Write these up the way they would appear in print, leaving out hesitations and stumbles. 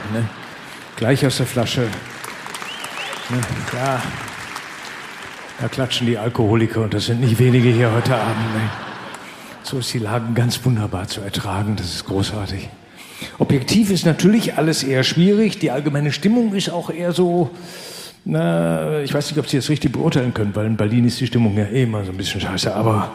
Ne? Gleich aus der Flasche. Ne? Ja. Da klatschen die Alkoholiker und das sind nicht wenige hier heute Abend. Ne? So ist die Lage ganz wunderbar zu ertragen. Das ist großartig. Objektiv ist natürlich alles eher schwierig. Die allgemeine Stimmung ist auch eher so... Na, ich weiß nicht, ob Sie das richtig beurteilen können, weil in Berlin ist die Stimmung ja eh immer so ein bisschen scheiße, aber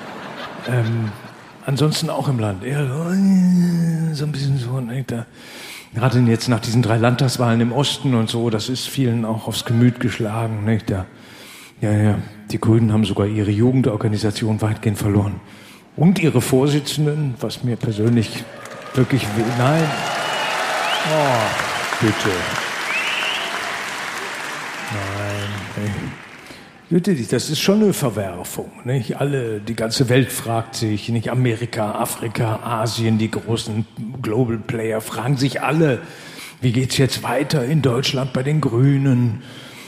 ansonsten auch im Land eher so ein bisschen so, ne, gerade jetzt nach diesen 3 Landtagswahlen im Osten und so, das ist vielen auch aufs Gemüt geschlagen, ne, die Grünen haben sogar ihre Jugendorganisation weitgehend verloren und ihre Vorsitzenden, was mir persönlich wirklich nein, oh, bitte. Nein, das ist schon eine Verwerfung. Nicht? Die ganze Welt fragt sich, nicht Amerika, Afrika, Asien, die großen Global Player fragen sich alle, wie geht's jetzt weiter in Deutschland bei den Grünen?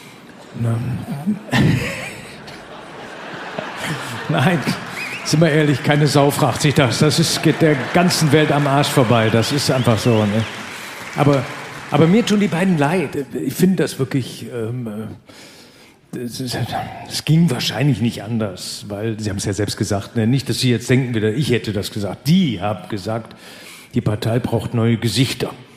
Nein, sind wir ehrlich, keine Sau fragt sich das. Geht der ganzen Welt am Arsch vorbei. Das ist einfach so. Ne? Aber mir tun die beiden leid. Ich finde das wirklich... Es ging wahrscheinlich nicht anders, weil Sie haben es ja selbst gesagt, ne? Nicht, dass Sie jetzt denken wieder, ich hätte das gesagt. Die haben gesagt, die Partei braucht neue Gesichter.